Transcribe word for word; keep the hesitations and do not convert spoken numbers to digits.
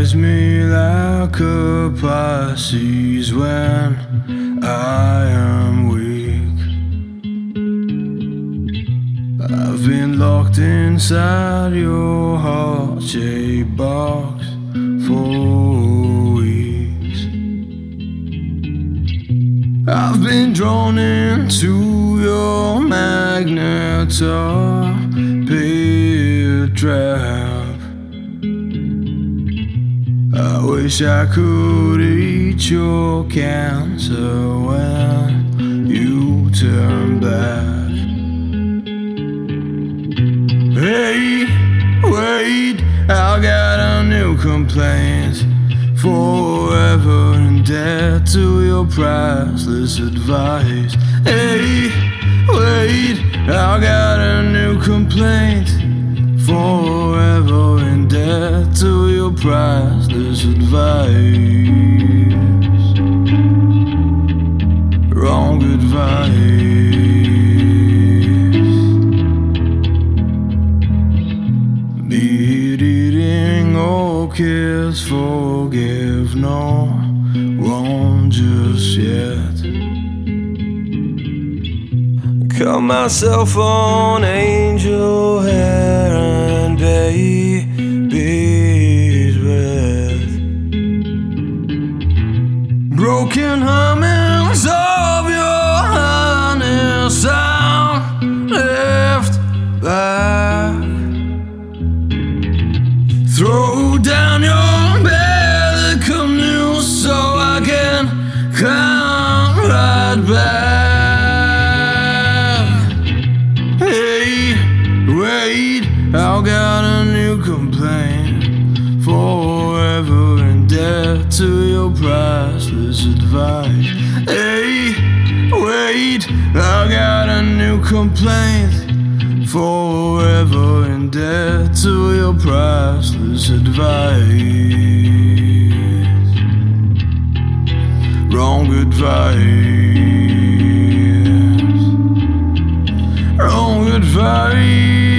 rise me like a Pisces when I am weak. I've been locked inside your heart-shaped box for weeks. I've been drawn into your magnet torpedo trap. I wish I could eat your cancer when you turn back. Hey, wait, I got a new complaint. Forever in debt to your priceless advice. Hey, wait, I got a new complaint. Forever in debt to your priceless advice. Wrong advice. Be it eating or kiss, forgive no one just yet. Cut myself on angel hair and baby's breath. Broken hummings of your honey sound left back. Throw down your belly canoe so I can come right back. Hey, wait, I got a new complaint. Forever in debt to your priceless advice. Hey, wait, I got a new complaint. Forever in debt to your priceless advice. Wrong advice. Wrong advice.